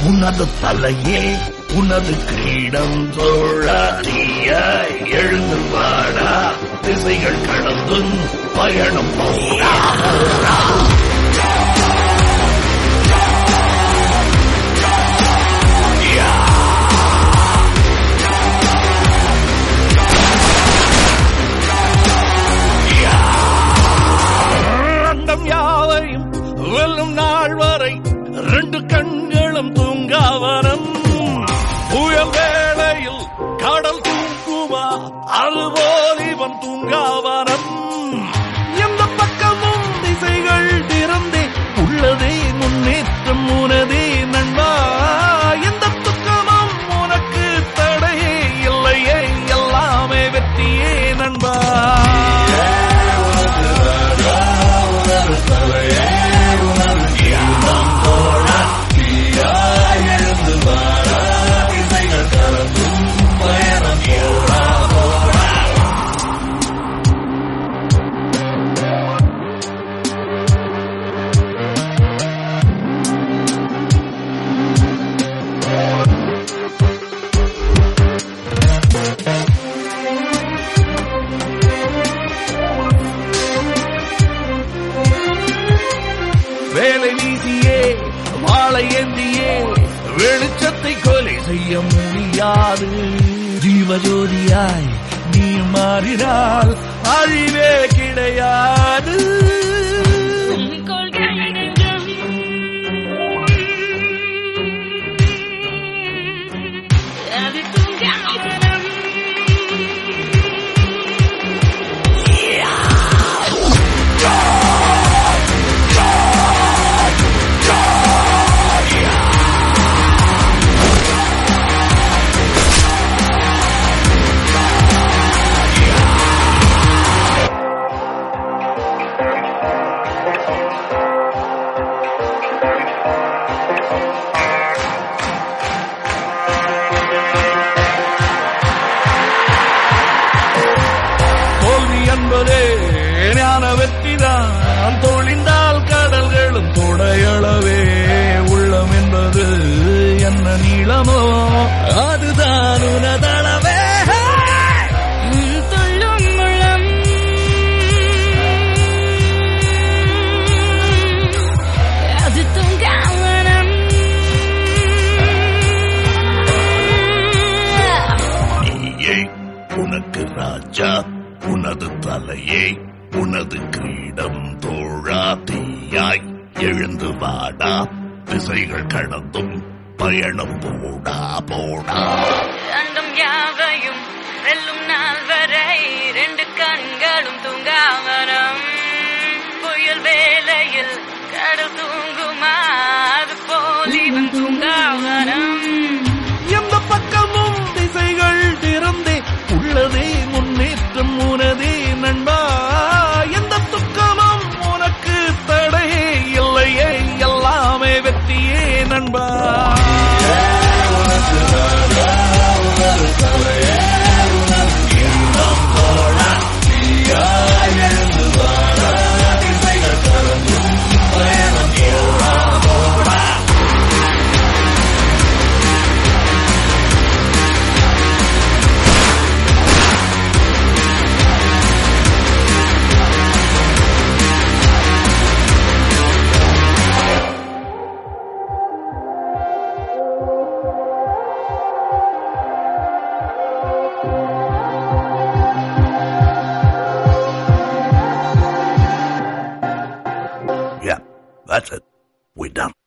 உனது தலையே உனது கிரீடம் தோழாதியாய் எழுந்து வாடா திசைகள் கடந்தும் பயணம் போடா யாவையும் வெல்லும் நாள் வரை ரெண்டு கண்களும் தூங்காவனம் புயல் வேளையில் கடல் தூங்குமா அதுபோல் இவன் தூங்காவனம் எந்த பக்கமும் திசைகள் திறந்தே உள்ளதே முன்னேற்றம் உனதே நண்பா எந்த துக்கமும் உனக்கு தடையே இல்லையே எல்லாமே வெற்றியே நண்பா வேலை வீசியே வாழை ஏந்தியே வெளிச்சத்தை கொலை செய்ய முடியாது ஜீவஜோதியாய் நீ மாறினால் அழிவே கிடையாது என்பதே ஞான வெற்றிதான் தொழிந்தால் கடல்களும் தொடையளவே உள்ளம் என்பது என்ன நீளமோ அதுதான் உனதளவே சொல்லும் முழம் அது தூங்காவனம் நீயே உனக்கு ராஜா உனது தலையே உனது கிரீடம் தோழா தீயாய் எழுந்து வாடா திசைகள் கடந்தும் பயணம் போடா போடா அண்டம் யாவையும் வெல்லும் நாள் வரை ரெண்டு கண்களும் தூங்காவனம் புயல் வேளையில் கடல் தூங்குமா அது போல் இவன் தூங்காவனம் எந்த பக்கமும் திசைகள் திறந்தே உள்ளதே முன்னேற்றம் உனதே நண்பா எந்த துக்கமும் உனக்கு தடையே இல்லையே எல்லாமே வெற்றியே நண்பா Yeah, that's it. We're done.